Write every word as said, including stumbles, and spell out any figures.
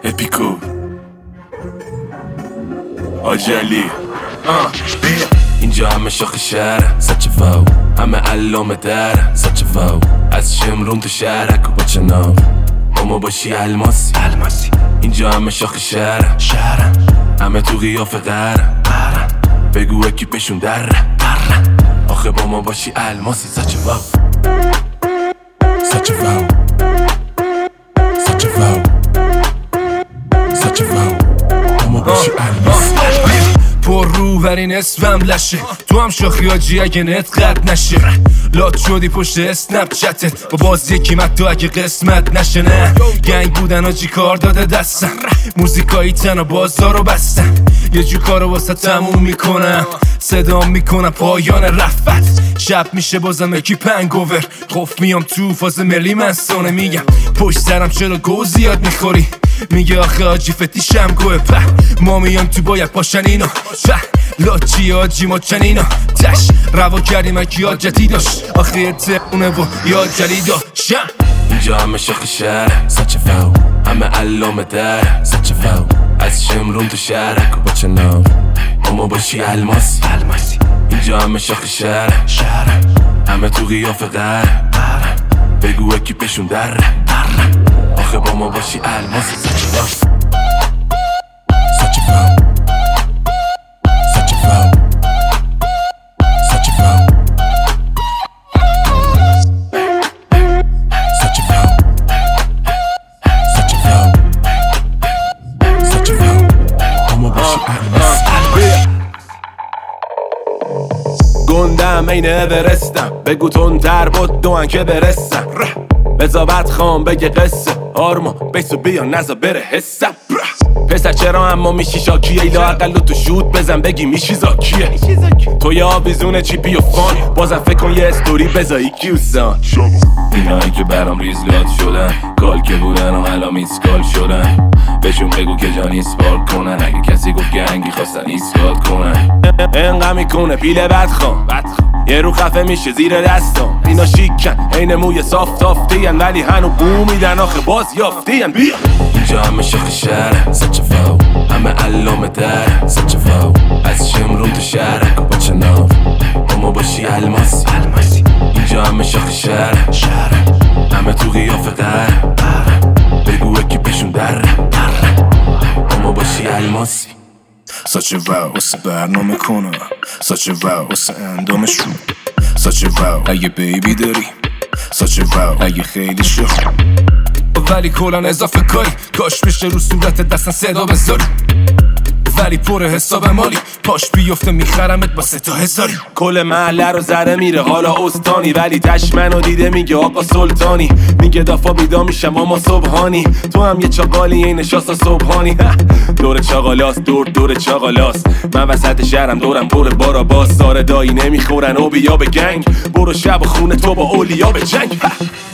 اپیکو آجالی اینجا همه شاخ شهر سچه فاو، همه علامه در سچه فاو، از شمرون تو شهرک و با چناو اما باشی الماسی الماسی. اینجا همه شاخ شهر شهر، همه تو قیافه قهر بگو اکیپشون در در آخه با ما باشی الماسی. سچه فاو سچه فاو سچه فاو سچه فاو اما باشی الماسی. پر رو بر این اسمم لشه، تو هم شاخی آجی اگه نت قد نشه. لات شدی پشت اسنپ چتت با باز یکی مد اگه قسمت نشه. نه گنگ بودن آجی کار داده دستم، موزیکایی تن و بازارو بستن. یه جو کارو واسه تموم میکنم، صدام میکنم پایان رفت. شب میشه بازم اکی پنگوور، خوف میام تو فاز ملی منسانه. میگم پشت سرم چرا گو زیاد میخوری، میگه آخه آجی فتیشم گوه په. ما میام تو باید پاشن اینا په، لاچی آجی ما چنینا تش. روا کردیم اکی آجتی داشت آخه تقونه و یاد جلی داشتم. اینجا همه شاخ شهر سچه فاو، همه علامه در سچه فاو، از شمرون تو شهرک و با چناو اما باشی الماسی الماسی. اینجا همه شاخ شهر شهر، همه تو قیافه قهر بگو اکیپشون در در آخه با ما باشی الماسی. سچه فاو سچه فاو سچه فاو سچه فاو سچه فاو سچه فاو سچه فاو اما باشی الماسی. گندم این اورستم، بگو تندتر بود دوان که برسم. بزابت خام بگه قصه آرما بیسو بیا نزا بره حسم. پسر چرا اما میشی شاکیه، ایلا اقل تو شود بزن بگی میشی زاکیه. تو یه آویزون چیپی و فان، بازم فکر کن یه استوری بزایی کیوسان. اینایی که برام ریزلات شدن، کال که بودن و حالا میسکال شدن. بهشون بگو که جان ایسپال کنن، اگه کسی گفت گنگی خواستن ایسکال کنن. انقا میکنه پیله بدخوام، یه رو خفه میشه زیر دستم. اینا شیکن این موی صاف تافتین، ولی هنو بو میدن آخه باز یافتین. بیا اینجا همه شاخ شهر سچه فاو، همه علامه در سچه فاو، از شمرون تو شهرک و با چناو اما باشی الماسی الماسی. اینجا همه شاخ شهر شهر، همه تو قیافه قهر بگو اکیپشون در در اما باشی الماسی. سچه واو واسه برنامه کنم، سچه واو واسه اندامش رو، سچه واو اگه بیبی داری، سچه واو اگه خیلی شخ ولی کلان اضافه کاری. کاش بشه رو صورت دستن صدا بذاری، ولی پر حساب مالی. پاش بیفته میخرمت با سه تا هزاری. کل محله رو زره میره حالا استانی، ولی تشمنو دیده میگه آقا سلطانی. میگه دافا بیدا میشم اما صبحانی، تو هم یه چاقالی این نشاستا صبحانی. دور چاقالاست دور دور چاقالاست، من وسط شهرم دورم پر بارا باز. ساره دایی نمیخورن او بیا به گنگ، برو شب و خونه تو با اولیا به جنگ.